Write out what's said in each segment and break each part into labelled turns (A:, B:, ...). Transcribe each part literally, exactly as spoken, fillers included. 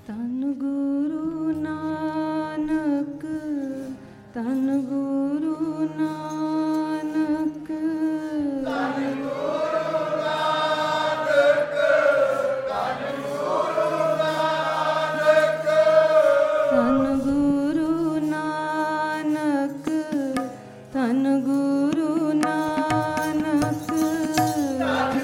A: ਧੰਨ ਗੁਰੂ ਨਾਨਕ, ਧੰਨ ਗੁਰੂ ਨਾਨਕ, ਧੰਨ ਗੁਰੂ ਨਾਨਕ, ਧੰਨ ਗੁਰੂ ਨਾਨਕ, ਧੰਨ ਗੁਰੂ ਨਾਨਕ, ਧੰਨ ਗੁਰੂ ਨਾਨਕ, ਧੰਨ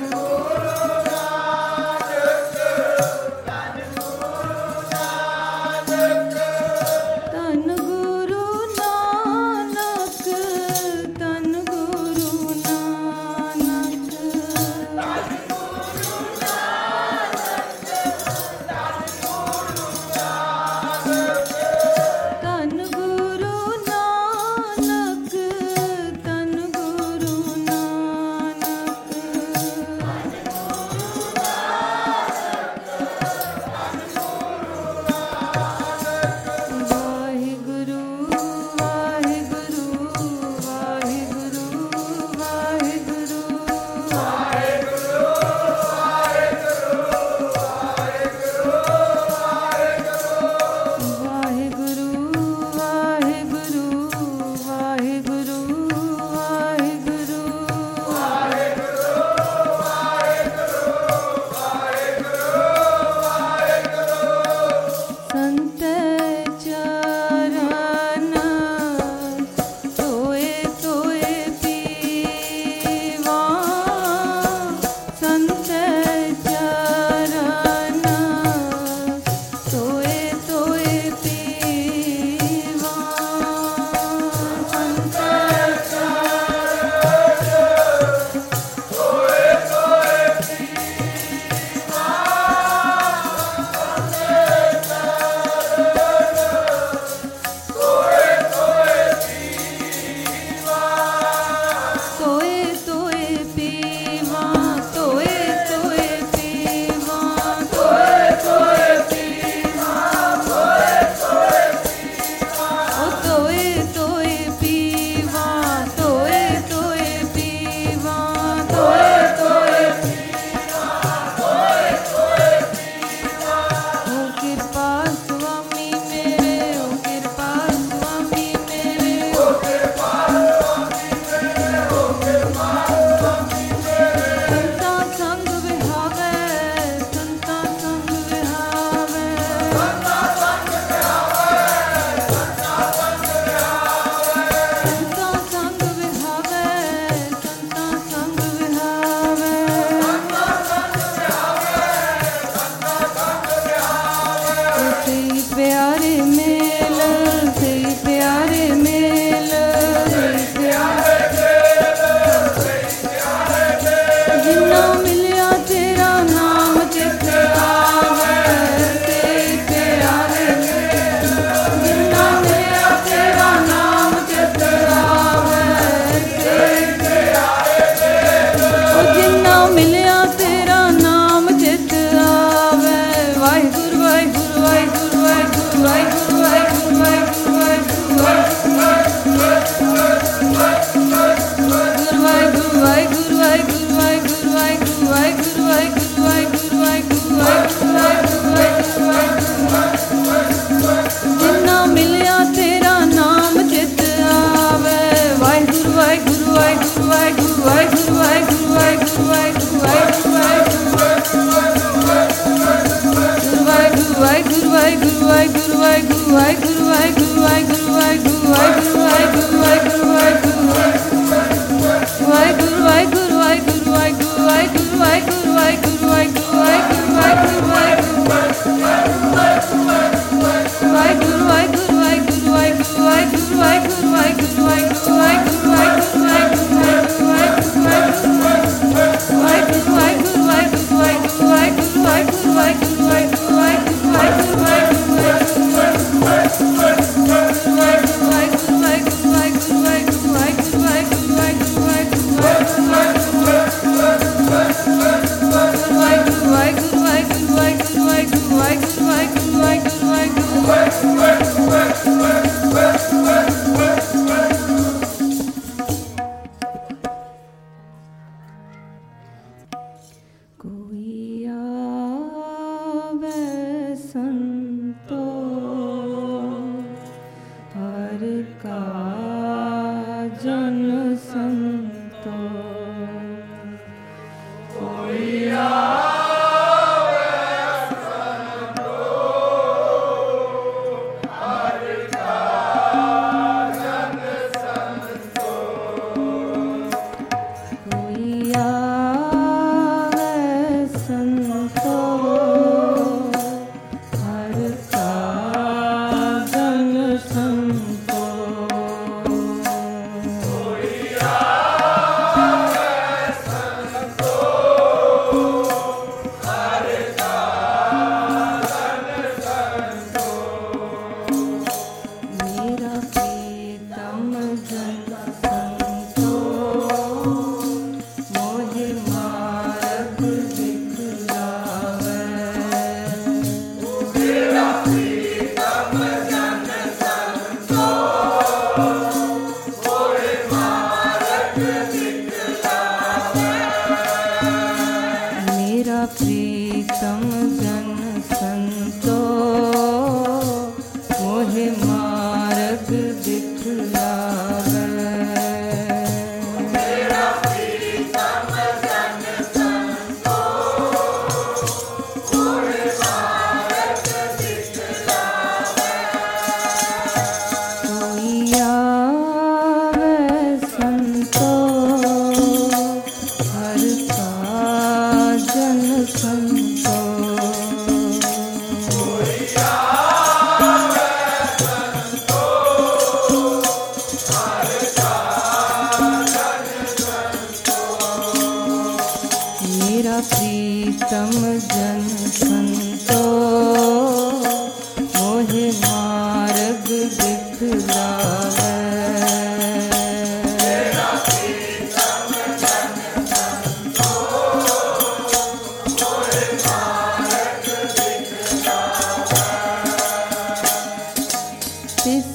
B: Bye.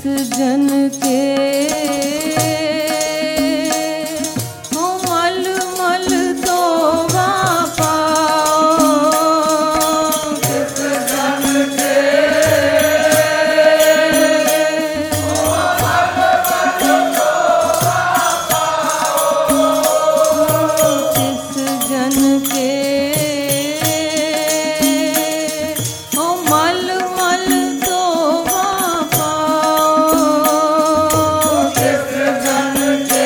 A: जन के हो मल मल तोबा पाओ, किस जन के हो मल मल तोबा पाओ, किस जन के हो मल मल तोबा पाओ, किस जन के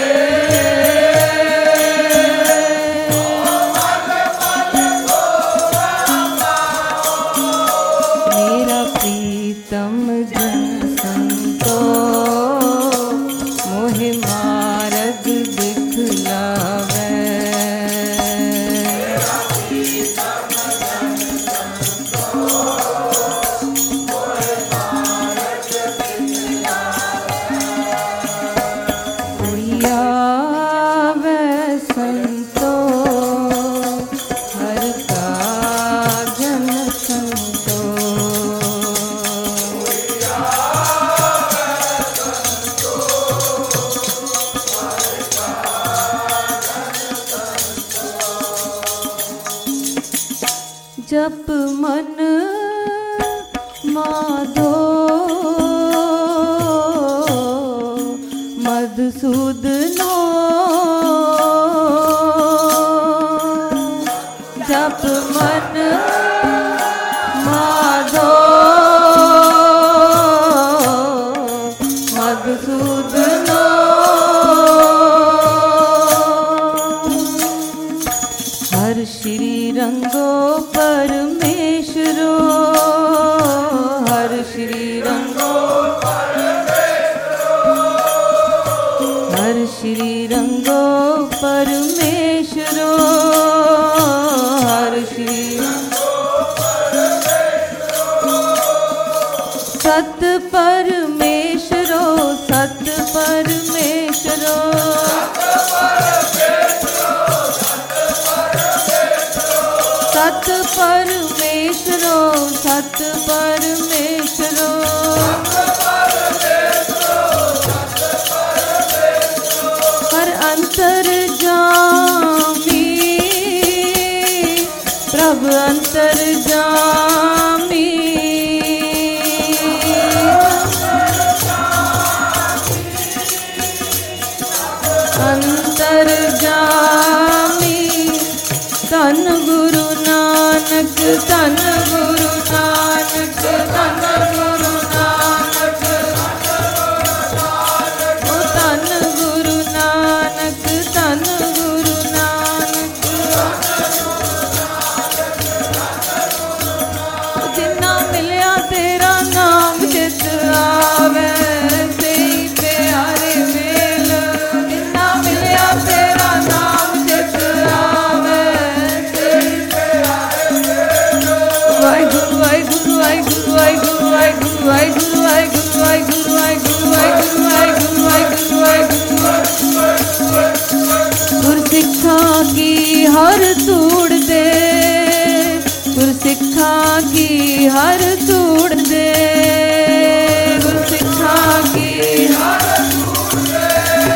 A: मेरा प्रीतम जन संतो मोहि मार्ग दिखलावे, कोई आवे संतो हर का जन संतो, जप मन माधो मधुसूदनो, जप मन माधो मधुसूदनो, हर श्री रंगो परमेश्वरो, हर श्री रंगो हर श्री रंगो परमेश्वरो, हर श्री सत परमेश्वरो, सत परमेश्वरो, सत परमेश्वरो, सत परमेश्वरो, हर अंतर जामी प्रभु अंतर जामी, अंतर जामी, तन गुरु नानक, तन गुरु नानक, तन गुरु नानक, ओ तन गुरु नानक, तन गुरु नानक, जिन्ना मिलिया तेरा नाम चित आवे, तेई प्यारे मेल, जिन्ना मिलिया तेरा नाम चित आवे, वाहिगुरु वाहिगुरु वाहिगुरु वाहिगुरु वाहिगुरु वाहिगुरु वाहिगुरु वाहिगुरु वाहिगुरु वाहिगुरु वाहिगुरु वाहिगुरु, गुरसिक्खा की हर तूड़ दे, गुरसिक्खा की हर तूड़ दे, गुरसिक्खा की हर तूड़ दे,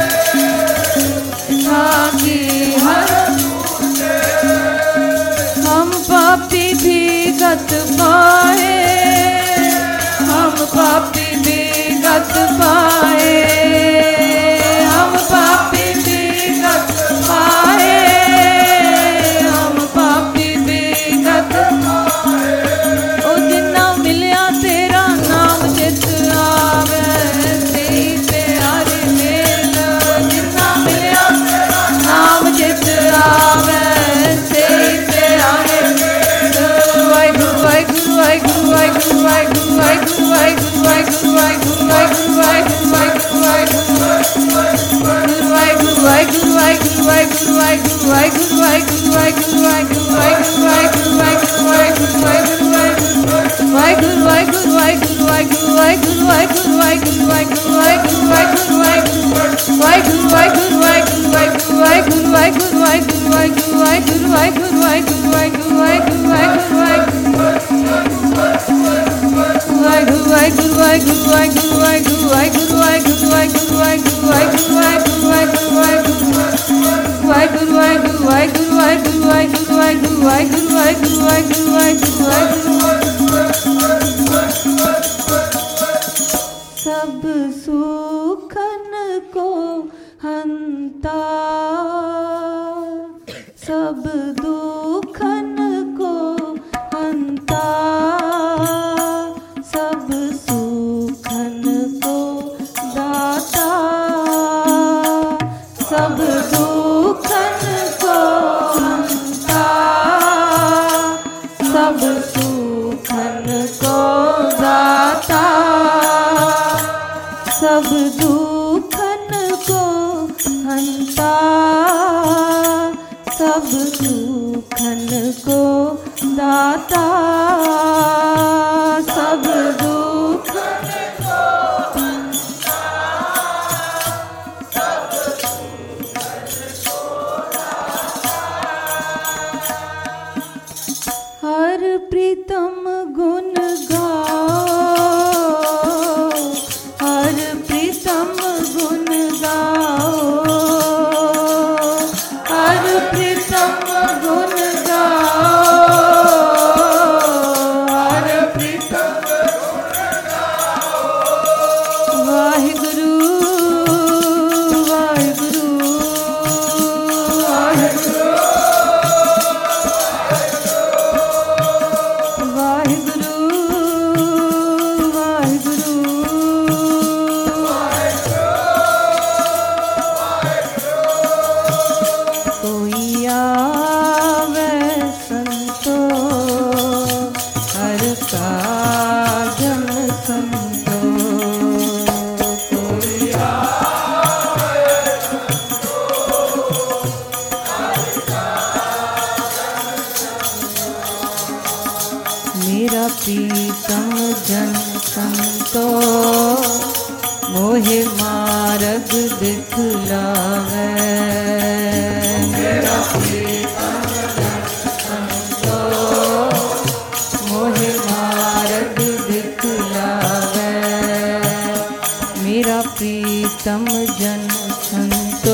A: सिक्खा की हर तूड़ दे, हम पापी भी गत पाए, हम पापी भी गत पाए, हम पापी भी गत पाए, हम पापी भी गत पाए, ओ जिन्ना मिल सब सुखन को हंता, सब दुखन को हंता, सब सुखन को दाता, सब दुखन को हंता, सब सुखन को दाता, सब दुखन को हंता, सब दुखन को दाता, सब दुखन को हंता, सब दुखन को दाता। हर प्रीतम गुण गाओ, हर प्रीतम गुण गाओ, हर प्रीतम गुण गाओ, हर प्रीतम गुण गाओ। वाहिगुरु वाहिगुरु वाहिगुरु वाहिगुरु वाहिगुरु। कोई आवे संतो हर काजन संतो, कोई आवे संतो हर काजन संतो। मेरा प्रीतम जन संतो मोहे मार्ग दिखलावे, मेरा प्रीतम जन संतो मोहे मार्ग दिखलावे, मेरा प्रीतम जन संतो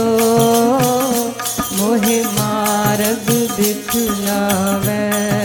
A: मोहे मार्ग दिखलावे।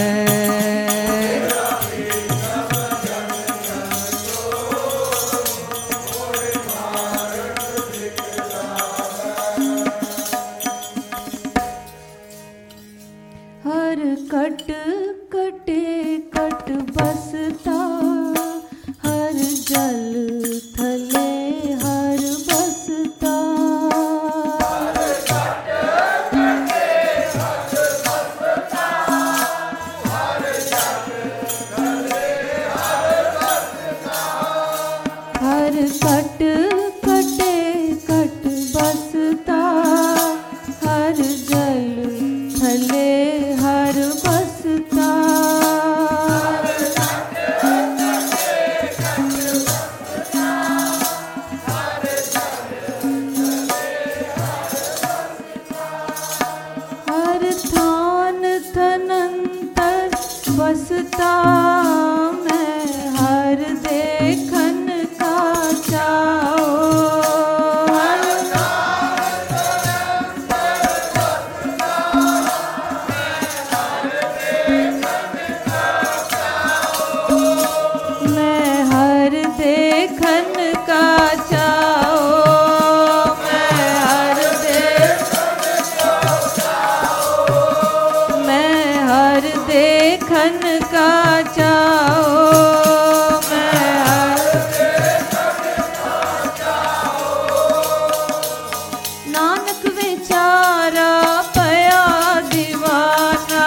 A: हर कट कटे कट बसता, हर जल थले हर बसता, हर कट कटे कट बसता, हर जल थले हर बसता, हर कट कटे कट बसता, हर जल थले हर बसता, हर थान थनंतर बसता, मैं हर देखन का चाओ, हर मैं हर देखन का चाओ, मैं हर देखन का चाओ, मैं हर देखन का चाओ, मैं हर देखन का चाओ। नानक बेचारा पया दीवाना,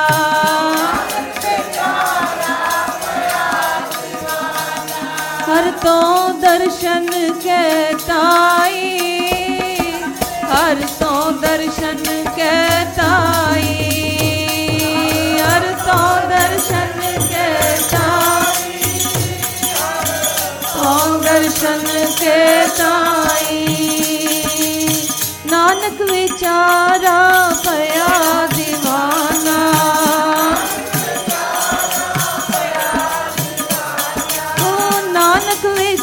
A: हर तो दर्शन के ताई, हर तो दर्शन के ताई, हर तो दर्शन के ताई, तो दर्शन के ताई। नानक विचारा पया दीवाना, ओ नानक विचारा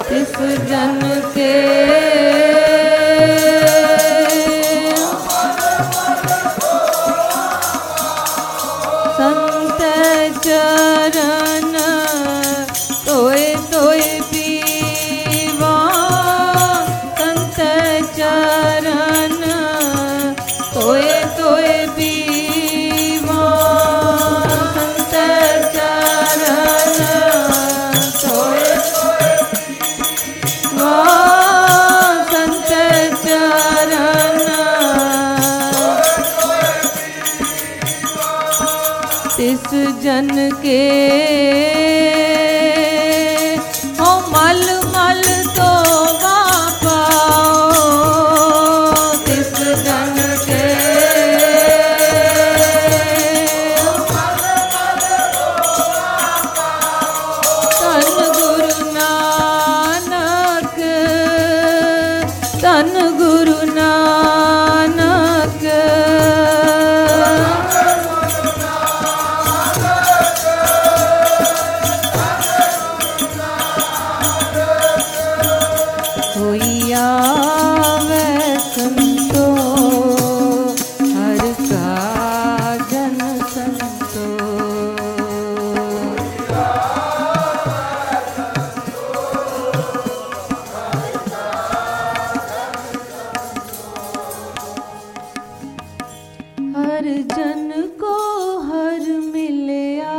A: जन के हो मल मल तो पाओ तिस जन के धन गुरु नानक धन गुरु नानक कोई आवे संतो हर का जन संतो हर जन को हर मिलया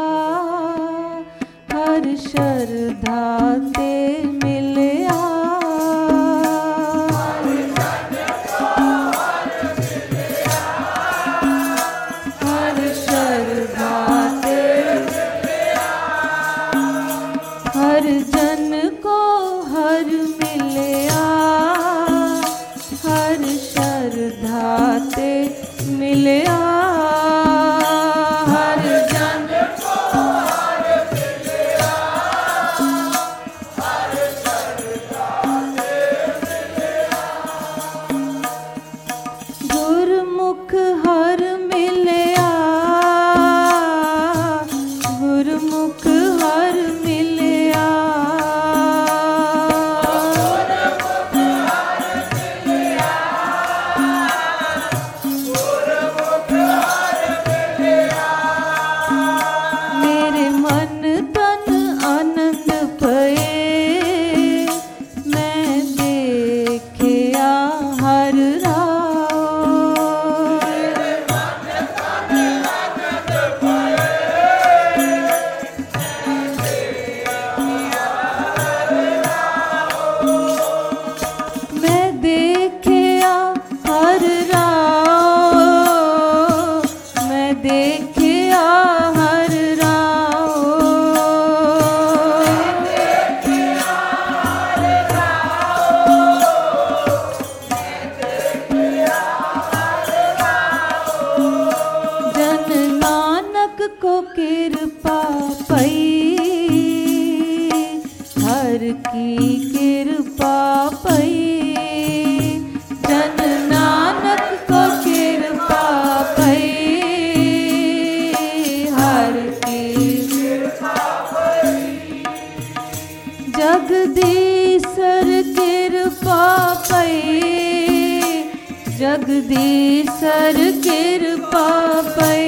A: हर श्रद्धा ते मिलया हर श्रद्धा ते हर जन को हर मिलया हर श्रद्धा ते मिलया हर जन को हर मिलया हर श्रद्धा ते मिलया गुरमुख हर मिलया गुरमुख हर मिलया मेरे मन तन आनंद पए मैं देखिया हर राव मैं देखिया हर राव मैं देखिया हर राव जन नानक को कृपा पई हर की कृपा पई जन नानक को कृपा पई हर की कृपा पई जगदीशर कृपा पई जगदीशर कृपा पई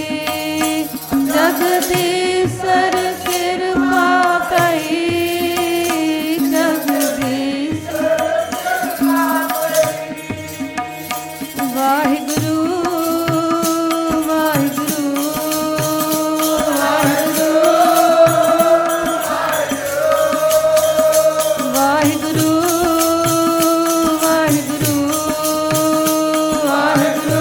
A: जगदीशर कृपा पई जगदीशर कृपा पई वाहिगुरु वाहिगुरु वाहिगुरु वाहिगुरु वाहिगुरु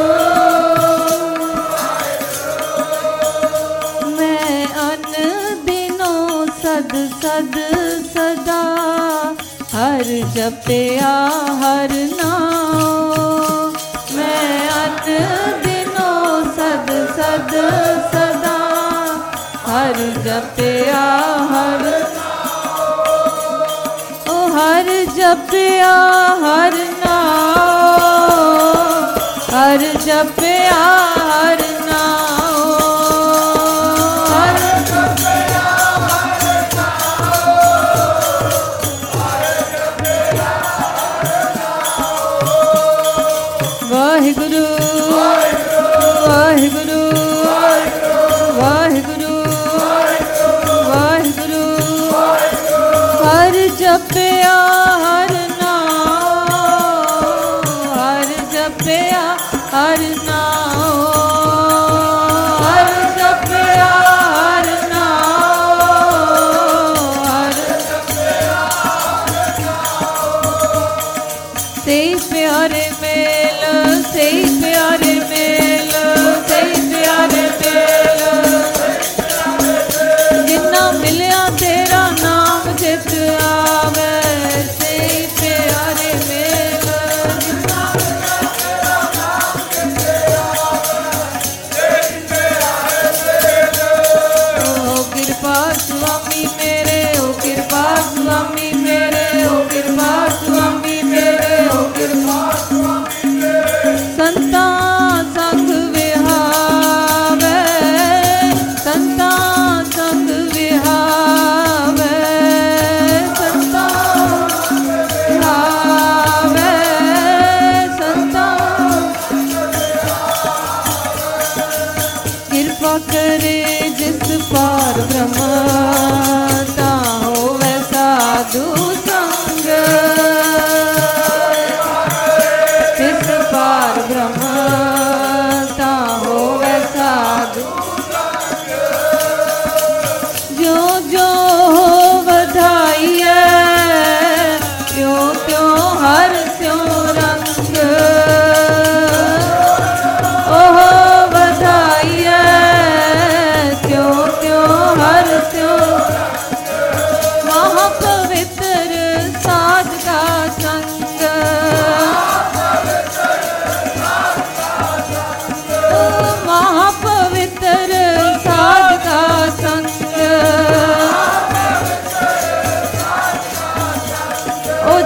A: मैं अन दिनों सद सद सदा हर जपया हर नाम मैं अन दिनों सद सद सदा हर जपया हर ओ हर जपया हर नाम हर जपया हर नाम हर जपया हर नाम वाहिगुरु वाहिगुरु वाहिगुरु वाहिगुरु हर जपया हर नाम हर जपया हर नाम हर जपया हर नाम हर जपया हर नाम से प्यारे मेल से प्यारे मेल से प्यारे मेल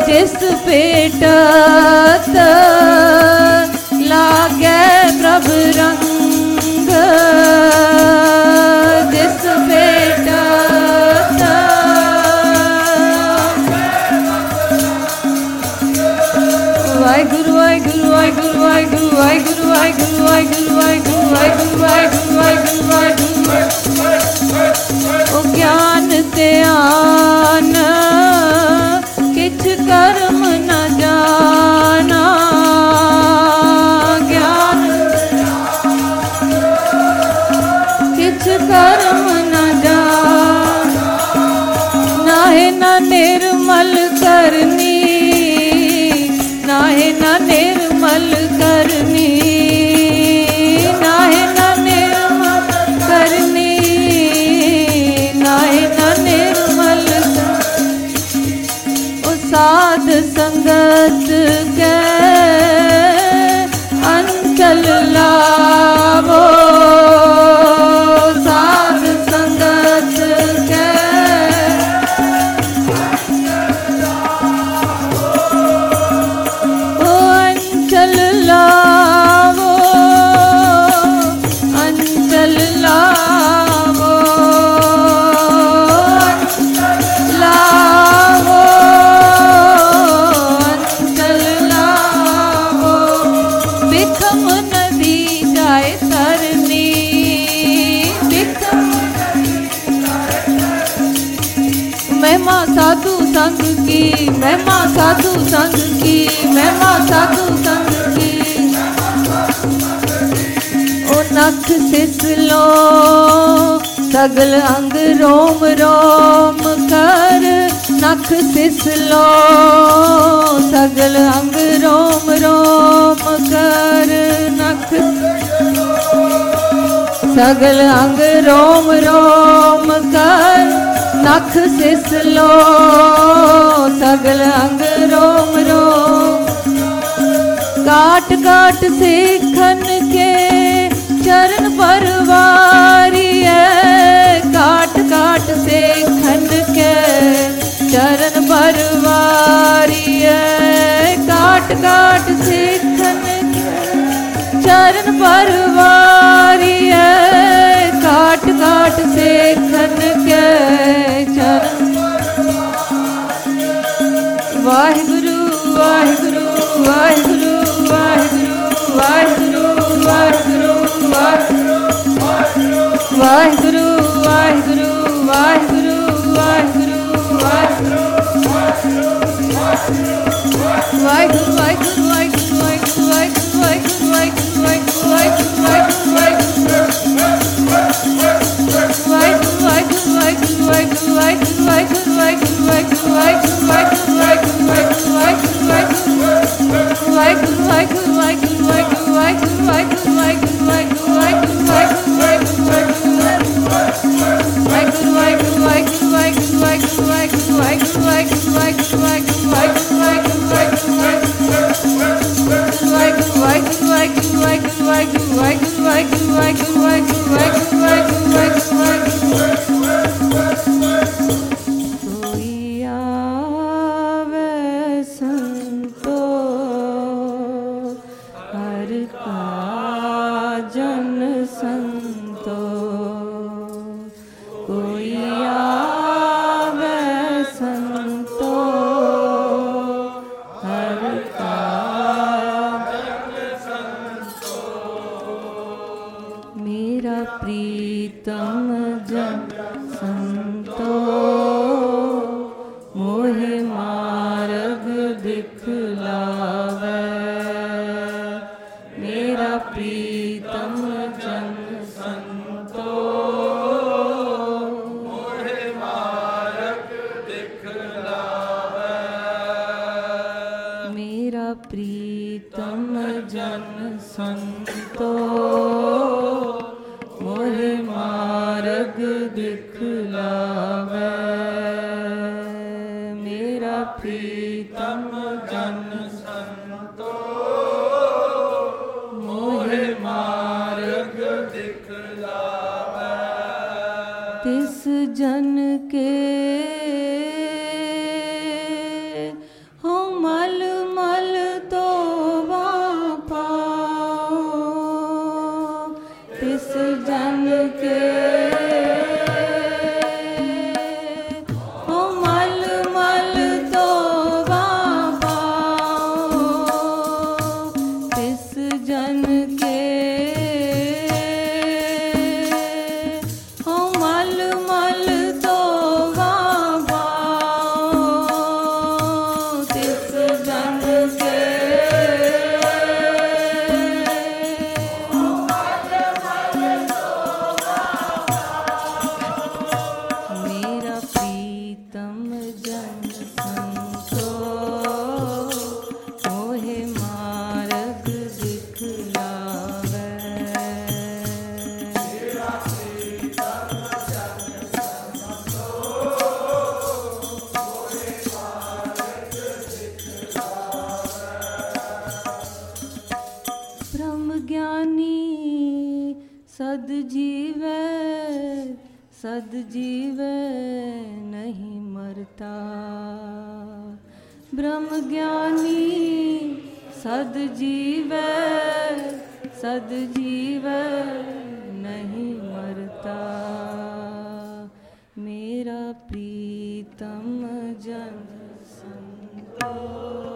A: जिस भेटत लागे प्रभु रंग, जिस भेटत वाहिगुरु वाहिगुरु वाहिगुरु वाहिगुरु वाहिगुरु वाहिगुरु वाहिगुरु वाहिगुरु वाहिगुरु वाहिगुरु वाहिगुरु। ओ ज्ञान ध्यान किछ कर्म न जाना, ज्ञान किछ कर्म न जाना, नाहे न निर्मल करनी, नाहे न निर्मल करनी, नाहे न निर्मल करनी, नाहे न निर्मल करनी। ओ साध संगत के अंचल लावो, साध संगत के अंचल लावो, अंचल लावो, लावो, अंचल लावो। बिखम नदी जाए तरनी, बिखम महिमा साधु संग की, महिमा साधु संग की, महिमा साधु संग की। ओ नख सिसलो सगल अंग रोम रोम कर, नख सिसलो सगल अंग रोम रोम कर, नख सगल अंग रोम रोम कर, नख सिसलो सगल अंग रोम रोम। काट काट सिखन के चरण परवारिए, काट काट सिखन के चरण परवारिए, काट काट सिखन के चरण परवारिए, काट काट सिखन के चरण। वाहिगुरु वाहिगुरु वाहिगुरु वाहिगुरु वाहिगुरु वाहिगुरु वाहिगुरु वाहिगुरु वाहिगुरु वाहिगुरु वाहिगुरु वाहिगुरु वाहिगुरु वाहिगुरु वाहिगुरु वाहिगुरु वाहिगुरु वाहिगुरु कोई आवे संतो हर का जन संतो, कोई आवे संतो हर का मेरा प्रीतम जन संतो मोहे मार्ग दिखलावे, मेरा प्रीतम जन संतो मोहे मार्ग दिखलावे, मेरा प्रीतम जन संतो मोहे मार्ग दिखलावे, मेरा प्रीतम जन संतो मोहे मार्ग दिखलावे। तिस जन के हो जन संतो मोहे मार्ग दिखलावे। मेरा प्रीतम जन संतो मोहे मार्ग दिखलावे। ब्रह्म ज्ञानी सद जीवे सद जीवे नहीं मरता। ब्रह्म ज्ञानी सद जीवे सद जीवे नहीं मरता। मेरा प्रीतम जन संतो